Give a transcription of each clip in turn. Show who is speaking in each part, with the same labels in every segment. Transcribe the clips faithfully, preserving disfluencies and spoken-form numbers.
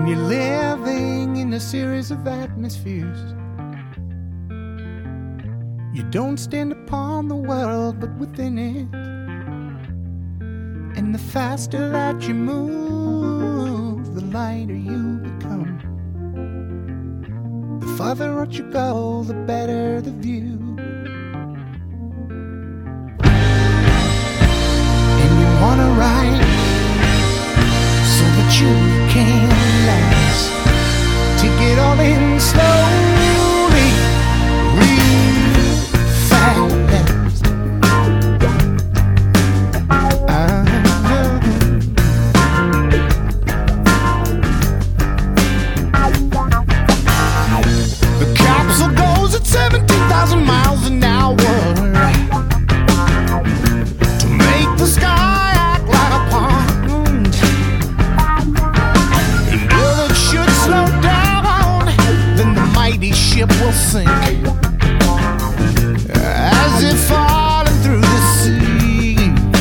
Speaker 1: When you're living in a series of atmospheres, you don't stand upon the world but within it. And the faster that you move, the lighter you become. The farther out you go, the better the view. And you wanna ride so that you can last. Take it all in slowly, real fast. Uh-huh. The capsule goes at seventeen thousand miles an hour to make the sky act like a pond. And if it should slow down, then the mighty ship will sink, as if falling through the sea.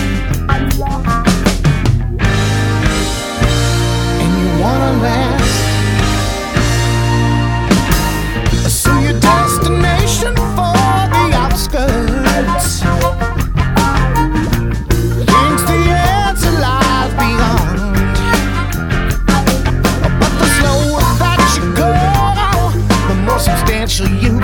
Speaker 1: And you wanna last, so your destination for the outskirts thinks the answer lies beyond. But the slower that you go, the more substantial you